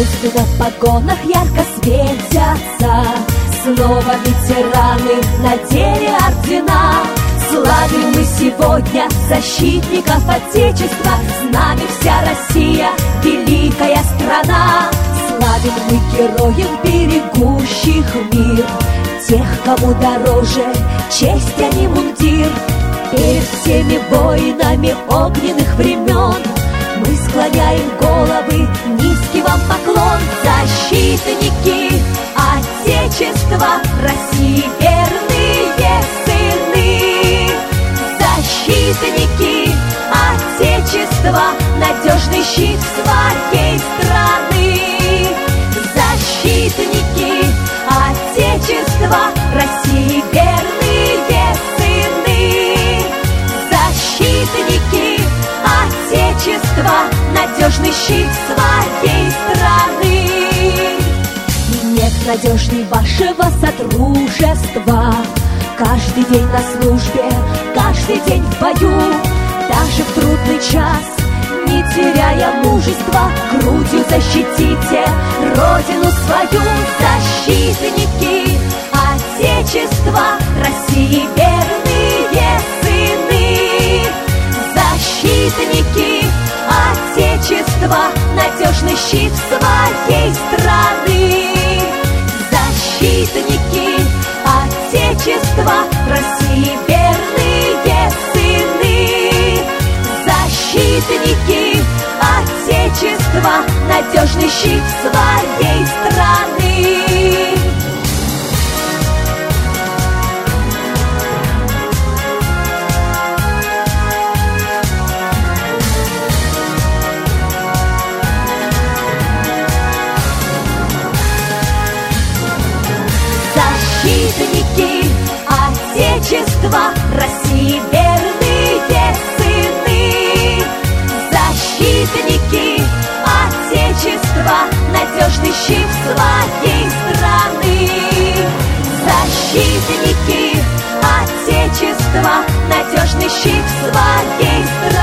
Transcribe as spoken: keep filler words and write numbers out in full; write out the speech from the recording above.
Звезды на погонах ярко светятся, снова ветераны надели ордена. Славим мы сегодня защитников Отечества, с нами вся Россия, великая страна. Славим мы героев, берегущих мир, тех, кому дороже честь, а не мундир. Перед всеми воинами огненных времен мы склоняем головы, низкий вам поклон. Защитники Отечества России, верные сыны. Защитники Отечества, надежный щит своей страны. Защитники Отечества России, верные сыны. Защитники Отечества, надежный щит своей страны. И нет надежней вашего содружества. Каждый день на службе, каждый день в бою, даже в трудный час, не теряя мужества, грудью защитите Родину свою. Защитники Отечества России, верные сыны. Защитники Отечества, надежный щит своей страны. Защитники Отечества России, верные сыны. Защитники Отечества, надежный щит своей страны. Защитники Отечества России, верные сыны. Защитники Отечества, надежный щит своей страны. Защитники Отечества, надежный щит своей страны.